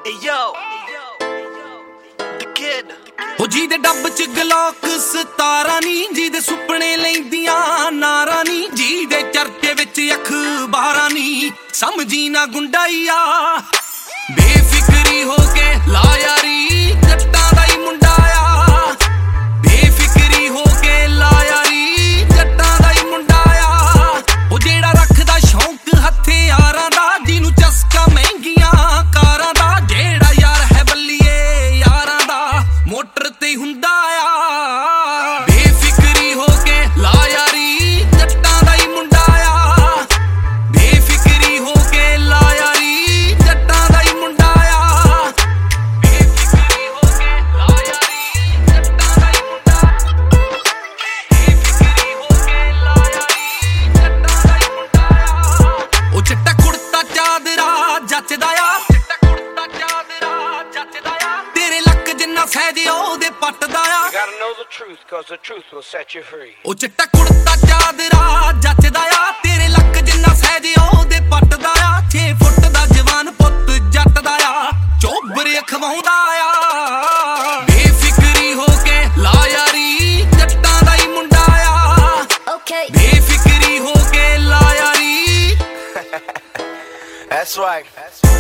ਉਹ ਜਿਹਦੇ ਡੱਬ ਚ ਗਲੋਕ 17 ਨੀ, ਜਿਹਦੇ ਸੁਪਨੇ ਲੈਂਦੀਆਂ ਨਾਰਾਂ ਨੀ, ਜਿਹਦੇ ਚਰਚੇ ਵਿੱਚ ਅਖਬਾਰਾਂ ਨੀ, ਸਮਝੀ ਨਾ ਗੁੰਡਾਈਆ ਬੇਫਿਕਰੀ ਹੋ ਕੇ ਲਾ ਯਾਰੀ, ਜੱਟਾਂ ਦਾ ਹੀ ਮੁੰਡਾ ਆ। ਬੇਫਿਕਰੀ ਹੋ ਕੇ ਲਾ ਯਾਰੀ, ਜੱਟਾਂ ਦਾ ਹੀ ਮੁੰਡਾ ਆ। ਉਹ ਜਿਹੜਾ ਰੱਖਦਾ ਸ਼ੌਂਕ ਹਥਿਆਰਾਂ ਦਾ, ਜਿਹਨੂੰ ਚਸਕਾ ਮਹਿੰਗੀਆਂ ਕਾਰਾਂ ਦਾ, ਜਿਹੜਾ ਯਾਰ ਹੈ ਬੱਲੀਏ ਯਾਰਾਂ ਦਾ, ਮੋਟਰ ਤੇ ਹੁੰਦਾ ਆ। ਬੇਫਿਕਰੀ ਹੋ ਕੇ ਲਾ ਯਾਰੀ, ਜੱਟਾਂ ਦਾ ਹੀ ਮੁੰਡਾ ਆ। ਬੇਫਿਕਰੀ ਹੋ ਕੇ ਲਾ ਯਾਰੀ, ਜੱਟਾਂ ਦਾ ਹੀ ਮੁੰਡਾ ਆ। ਬੇਫਿਕਰੀ ਹੋ ਕੇ ਲਾ ਯਾਰੀ, ਜੱਟਾਂ ਦਾ ਹੀ ਮੁੰਡਾ। ਬੇਫਿਕਰੀ ਹੋ ਕੇ ਲਾ ਯਾਰੀ, ਜੱਟਾਂ ਦਾ ਹੀ ਮੁੰਡਾ ਆ। ਉਹ ਚਿੱਟਾ ਕੁੜਤਾ ਚਾਦਰਾ ਜੱਚਦਾ ਆ, ਚਿੱਟਾ ਕੁੜਤਾ ਚਾਦਰਾ ਜੱਚਦਾ ਆ। ਤੇਰੇ ਲੱਕ ਜਿੰਨਾ ਸਹਿਜ ਉਹਦੇ ਪੱਟਦਾ ਆ। You gotta know the truth, cause the truth will set you free. ਉਹ ਚਿੱਟਾ ਕੁੜਤਾ ਚਾਦਰਾ ਜੱਚਦਾ ਆ, ਤੇਰੇ ਲੱਕ ਜਿੰਨਾ ਸਹਿਜ ਉਹਦੇ ਪੱਟਦਾ ਆ। 6 ਫੁੱਟ ਦਾ ਜਵਾਨ ਪੁੱਤ ਜੱਟ ਦਾ ਆ, ਚੋਬਰ ਅਖਵਾਉਂਦਾ ਆ। ਬੇਫਿਕਰੀ ਹੋ ਕੇ ਲਾ ਯਾਰੀ, ਜੱਟਾਂ ਦਾ ਹੀ ਮੁੰਡਾ ਆ। ਬੇਫਿਕਰੀ ਹੋ ਕੇ ਲਾ ਯਾਰੀ। That's right.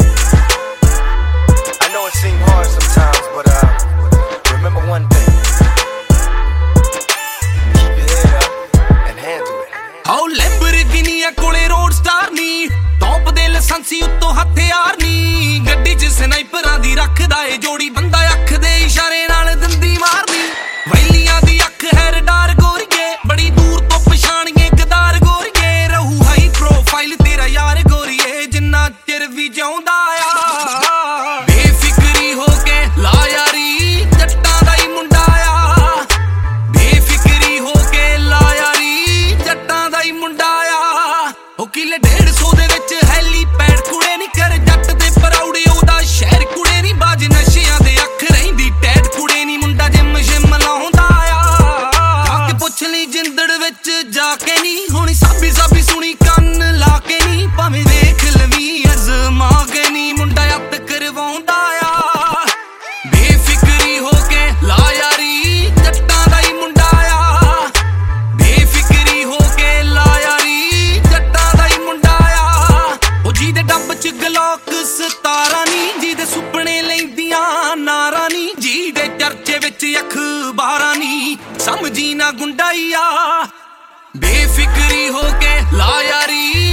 I know it seems hard sometimes, but remember one thing. Keep your head up and handle it. How Lamborghini ਕੋਲੇ ਰੋਡ ਸਟਾਰ ਨੀ, ਟੌਪ ਦੇ ਲਾਇਸੈਂਸੀ ਉੱਤੋਂ ਹਥਿਆਰ ਨੀ, ਗੱਡੀ 'ਚ ਸਨਾਈਪਰਾਂ ਦੀ ਰੱਖਦਾ ਏ ਜੋੜੀ, ਬੰਦਾ ਅੱਖ ਦੇ ਇਸ਼ਾਰੇ ਨਾਲ ਦੰਦੀ ਮਾਰਨੀ। ਵੈਲੀਆਂ ਦੀ ਅੱਖ ਹੈ ਰਡਾਰ ਗੋਰੀਏ, ਬੜੀ ਦੂਰ ਤੋਂ ਪਛਾਣੀਏ ਗਦਾਰ ਗੋਰੀਏ। ਰਹੂ ਹਾਈ ਪ੍ਰੋਫਾਈਲ ਤੇਰਾ ਯਾਰ ਗੋਰੀਏ, ਜਿੰਨਾ ਚਿਰ ਵੀ ਜਿਉਂਦਾ ਆ। ਬੇਫਿਕਰੀ ਹੋ ਕੇ ਲਾ ਯਾਰੀ, ਜੱਟਾਂ ਦਾ ਹੀ ਮੁੰਡਾ ਆ। ਬੇਫਿਕਰੀ ਹੋ ਕੇ ਲਾ ਯਾਰੀ, ਜੱਟਾਂ ਦਾ ਹੀ ਮੁੰਡਾ ਆ। ਉਹ ਕਿਲੇ 150 ਦੇ ਵਿੱਚ ਹੈਲੀਪੈਡ ਕੁੜੇ ਨੀ, ਕਰ ਜੱਟ ਤੇ ਪਰਾਉੜੇ ਉਹਦਾ ਸ਼ਹਿਰ ਕੁੜੇ ਨੀ, ਬਾਜ ਨਸ਼ਿਆਂ ਦੇ ਅੱਖ ਰਹਿੰਦੀ ਟੈਟ ਕੁੜੇ ਨੀ, ਮੁੰਡਾ ਜਿਮ ਸ਼ਿਮ ਲਾਉਂਦਾ ਆ। ਜਾ ਕੇ ਪੁੱਛ ਲਈ ਜਿੰਦੜ ਵਿੱਚ ਜਾ ਕੇ ਨੀ, ਹੁਣ ਸਾਬੀ ਸਾਬੀ ਸੁਣੀ ਕੰਨ ਲਾ ਕੇ ਨੀ, ਭਾਵੇਂ ਵੇਖ ਲਵੀ ਅਜ਼ਮਾ ਕੇ ਨੀ, ਮੁੰਡਾ ਅੱਤ ਕਰਵਾਉਂਦਾ ਆ। ਬੇਫਿਕਰੀ ਹੋ ਕੇ ਲਾ ਯਾਰੀ, ਜੱਟਾਂ ਦਾ ਹੀ ਮੁੰਡਾ ਆ। ਬੇਫਿਕਰੀ ਹੋ ਕੇ ਲਾ ਯਾਰੀ, ਜੱਟਾਂ ਦਾ ਹੀ ਮੁੰਡਾ ਆ। ਉਹ ਜਿਹਦੇ ਡੱਬ ਚ ਗਲੋਕ 17 ਨੀ, ਜਿਹਦੇ ਸੁਪਨੇ ਲੈਂਦੀਆਂ ਨਾਰਾਂ ਨੀ, ਜਿਹਦੇ ਚਰਚੇ ਵਿੱਚ ਅਖਬਾਰਾਂ ਨੀ, ਸਮਝੀ ਨਾ ਗੁੰਡਾਈਆ। ਬੇਫਿਕਰੀ ਹੋ ਕੇ ਲਾ ਯਾਰੀ।